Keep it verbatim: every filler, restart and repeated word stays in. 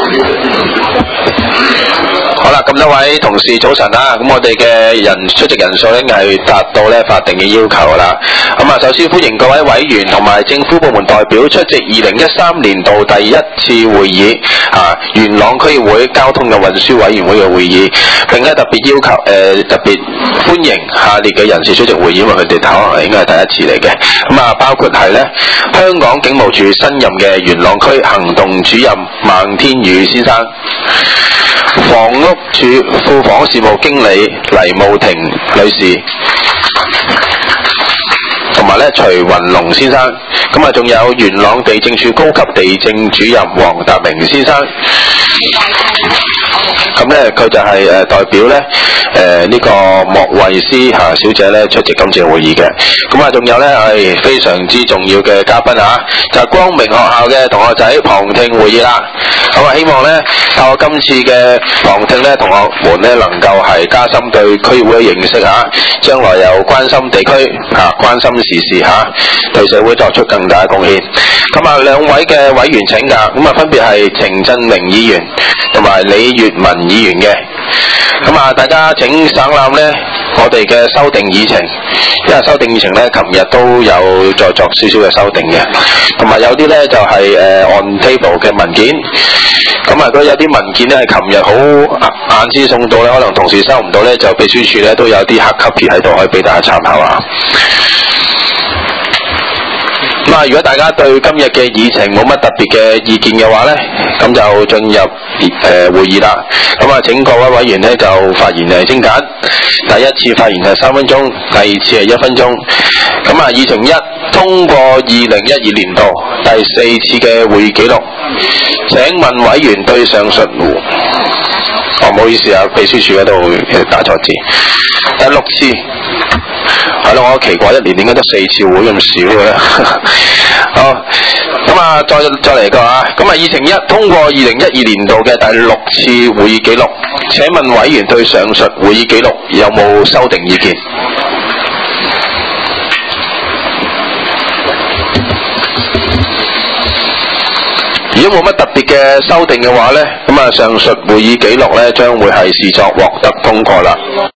好啦，咁多位同事早晨啦，咁我哋嘅人出席人數咧係達到咧法定嘅要求啦。咁啊，首先歡迎各位委員同埋政府部門代表出席二零一三年度第一次會議啊，元朗區議會交通嘅運輸委員會嘅會議，並咧特別要求誒、呃、特別歡迎下列嘅人士出席會議，因為佢哋可能應該係第一次嚟嘅。咁啊，包括係咧香港警務處新任嘅元朗區行動主任孟天宇先生。房屋署副房屋事務經理黎慕婷女士，同埋咧徐雲龍先生，咁啊仲有元朗地政處高級地政主任黃達明先生。咁咧佢就係誒代表咧誒呢個莫慧詩嚇小姐咧出席今次會議嘅。咁啊仲有咧係非常之重要嘅嘉賓啊，就係光明學校嘅同學仔旁聽會議啦。咁啊希望咧透過今次嘅旁聽咧，同學們咧能夠係加深對區議會嘅認識嚇，將來又關心地區嚇，關心時事嚇，對社會作出更大嘅貢獻。咁啊兩位嘅委員請假，咁啊分別係程振明議員同埋李月文議員嘅。咁啊大家請省覽咧我哋嘅修訂議程，因為修訂議程咧琴日都有再作少少嘅修訂嘅，同埋有啲咧就係、是、誒、呃、on table 嘅文件。咁啊，如果有啲文件咧係琴日好晏先送到咧，可能同事收唔到咧，就秘書處咧都有啲黑 copy 喺度，可以俾大家參考下。咁啊，如果大家對今日嘅議程冇乜特別嘅意見嘅話咧，咁就進入誒、呃、會議啦。咁啊，請各位委員咧就發言係精簡，第一次發言係三分鐘，第二次係一分鐘。咁啊，議程一，通過二零一二年度第四次嘅會議記錄。請問委員對上述戶，哦唔好意思啊，秘書處嗰度打錯字。第六次，係咯，我奇怪一年點解得四次會咁少嘅咧？好，咁啊，再再嚟個啊，咁啊，議程一，通過二零一二年度嘅第六次會議記錄。請問委員對上述會議記錄有冇修訂意見？如果冇乜特別嘅修訂嘅話呢，咁啊上述會議記錄呢將會係視作獲得通過啦。